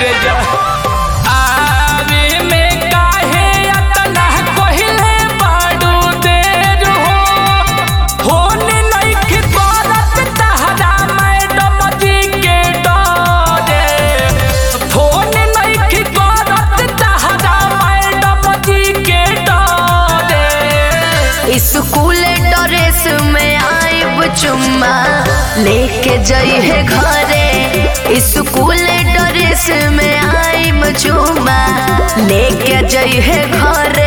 करे जा आवे में काहे अतना कहिले बाड़ू देर हो नइखे करत तहरा मैडम जी के डरे फोन नइखे करत तहरा मैडम जी के डरे स्कूल ड्रेस में आइब चुम्मा लेके जइहे घरे स्कूल ड्रेस में आइब चुम्मा लेके जइहे घरे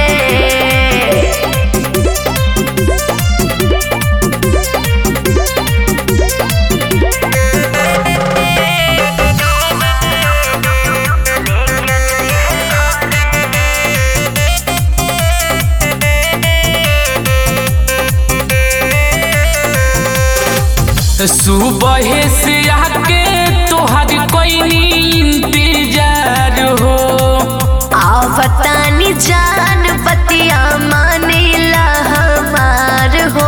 सुबह से आके तोहर कोई इंतजार हो आवतानी जान बतिया मानेला हमार हो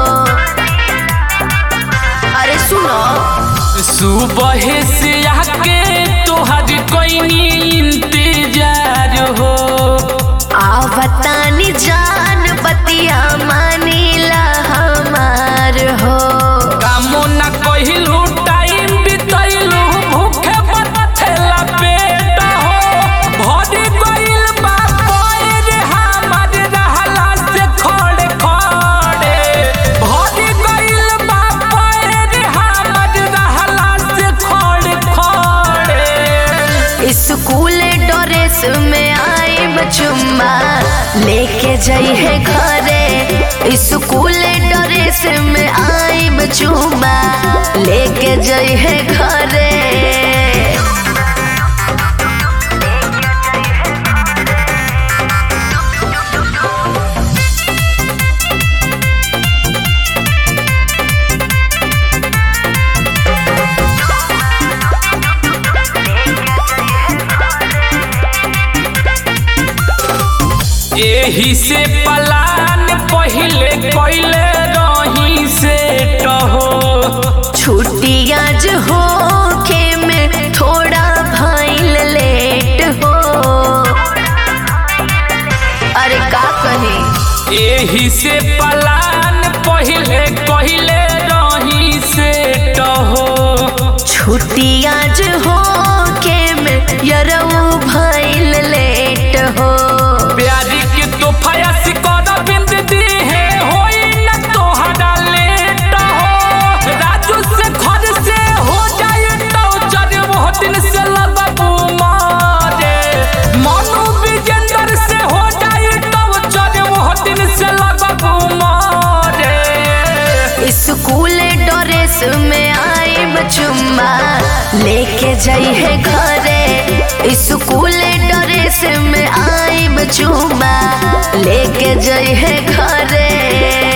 अरे सुनो सुबह से आके तोहर कोई इंतजार हो आवतानी जान बतिया मानेला हमार हो कामो ना कहिलू टाइम बितैलू भूखे बथेला पेट हो भरी गइल बा पैर हमर रहला से खड़े खड़े भरी गइल बा पैर हमर रहला से खड़े खड़े स्कूल ड्रेस में आइब चुम्मा लेके जइहे घरे स्कूल ड्रेस में आइब चुम्मा लेके जइहे घरे एही से पलान पहिले कइले रही से टहो छुट्टी आज हो के में थोड़ा भइल लेट हो अरे का कही एही से पलान पहिले कइले रही से टहो छुट्टी आज हो के में यरऊ भइल लेट हो प्यारी के तो फयास कर बिंद दी है होई न तोहरा लेट हो राजू से घर से हो जाए तो चल वो दिन से लगबू मारे मनु विजेंद्र से हो जाए तो चल वो दिन से लगबू मारे स्कूल ड्रेस में आइब चुम्मा लेके जइहे घरे स्कूल ड्रेस में आइब चुम्मा लेके जइहे घरे।